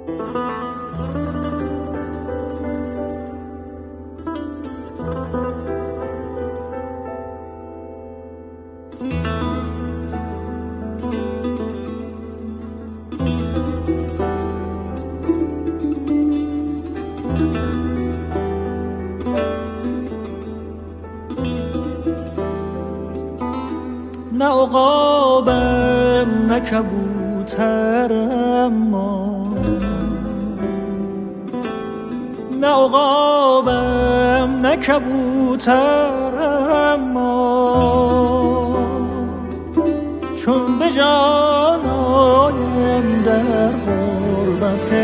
نه عقابم نه کبوترم ما، نه عقابم نه کبوترم ما، چون به جان آیم در غربت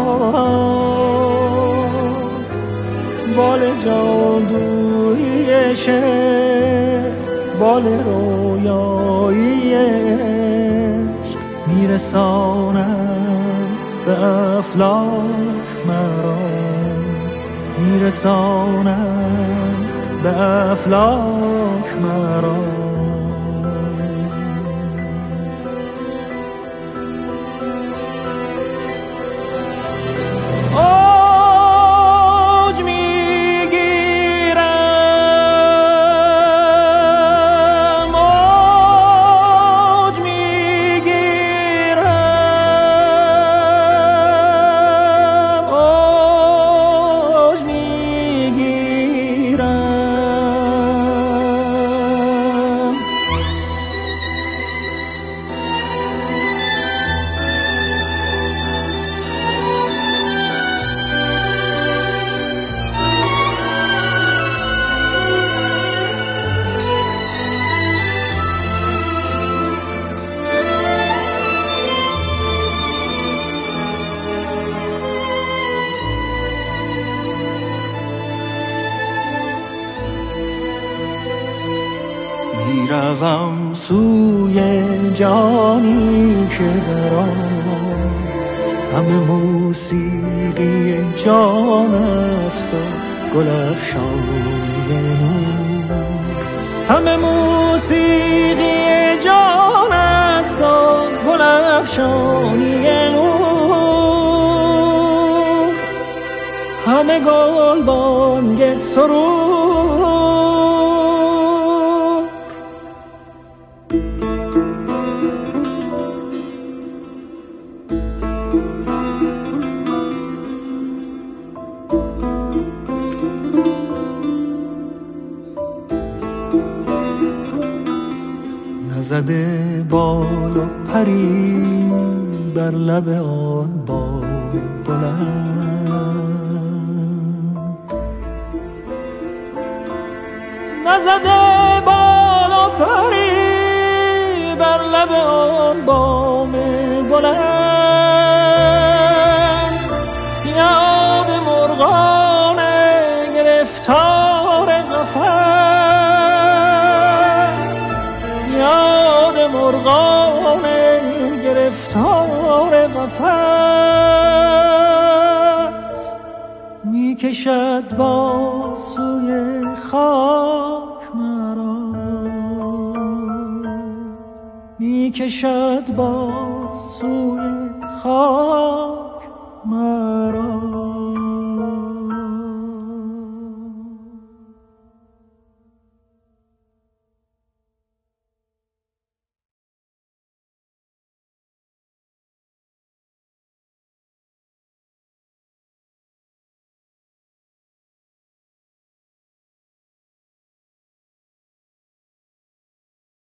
خاک، بال جادویی شعر بال رویایی عشق میرسانند به افلاک مرا، میرسانند به افلاک مرا. میروم سوی جانی که در آن همه موسیقی جان است و گل افشانی نور، همه موسیقی جان است و گل افشانی نور، همه گل بانگ سرور. نزده بال و پری بر لب آن بام بلند، نزده بال و پری بر لب آن بام بلند، یاد مرغان گرفتار قفس، یاد مرغان گرفتار قفس، می کشد با سوی خاک مرا، می کشد با سوی خاک